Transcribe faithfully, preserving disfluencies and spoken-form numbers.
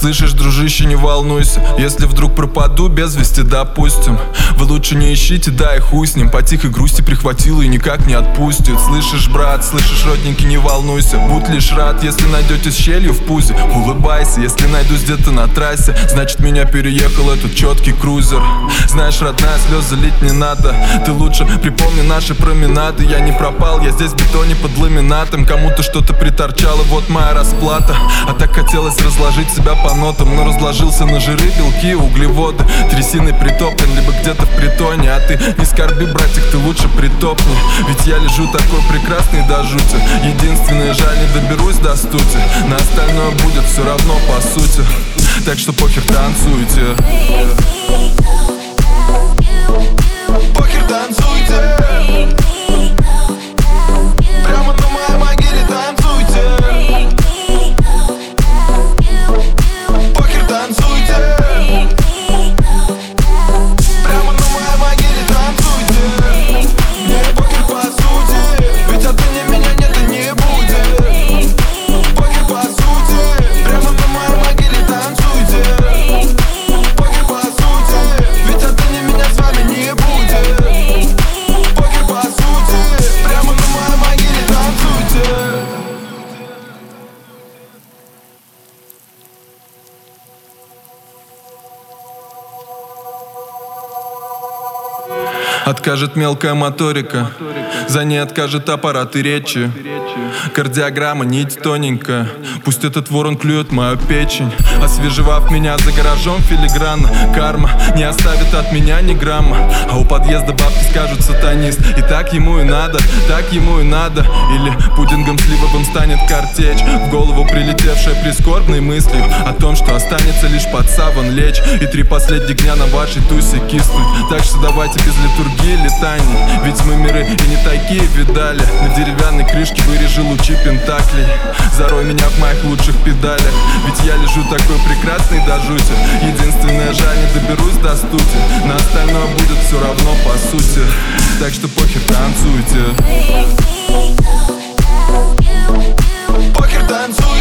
Слышишь, дружище, не волнуйся, если вдруг пропаду без вести, допустим. Вы лучше не ищите, да и хуй с ним. По тихой грусти прихватил и никак не отпустит. Слышишь, брат, слышишь, родненький, не волнуйся. Будь лишь рад, если найдете щелью в пузе. Улыбайся, если найдусь где-то на трассе, значит меня переехал этот четкий крузер. Знаешь, родная, слезы лить не надо. Ты лучше припомни наши променады. Я не пропал, я здесь в бетоне под ламинатом. Кому-то что-то приторчало, вот моя расплата. А так хотелось разложить себя по нотам, но разложился на жиры, белки, углеводы. Трясиной притоплен, либо где-то в притоне. А ты не скорби, братик, ты лучше притопни. Ведь я лежу такой прекрасный до жути. Единственное, жаль, не доберусь до стути. На остальное будет все равно по сути. Так что похер, танцуйте. Похер, танцуйте. Прямо на моей могиле танцуйте. Похер, танцуйте. Прямо на моей могиле танцуйте. Мне похер по сути, ведь отныне меня нет и не будет. Похер по сути, прямо на моей могиле танцуйте. Похер по сути, ведь отныне меня с вами не будет. Похер по сути, прямо на моей могиле танцуйте. Откажет мелкая моторика, за ней откажет аппараты речи. Кардиограмма, нить тоненькая, пусть этот ворон клюет мою печень. Освежевав меня за гаражом филигранно, карма не оставит от меня ни грамма. А у подъезда бабки скажут сатанист. И так ему и надо, так ему и надо. Или пудингом сливовым станет картечь, в голову прилетевшая прискорбной мыслью о том, что останется лишь под саван лечь. И три последних дня на вашей тусе киснуть. Так что давайте без литургии летаний, ведь мы миры и не такие видали. На деревянной крышке вырежи лучи пентаклей. Зарой меня в моих лучших педалях, ведь я лежу такой прекрасный до жути. Единственное, жаль, не доберусь до стути. На остальное будет все равно по сути. Так что похер, танцуйте. Похер, танцуйте.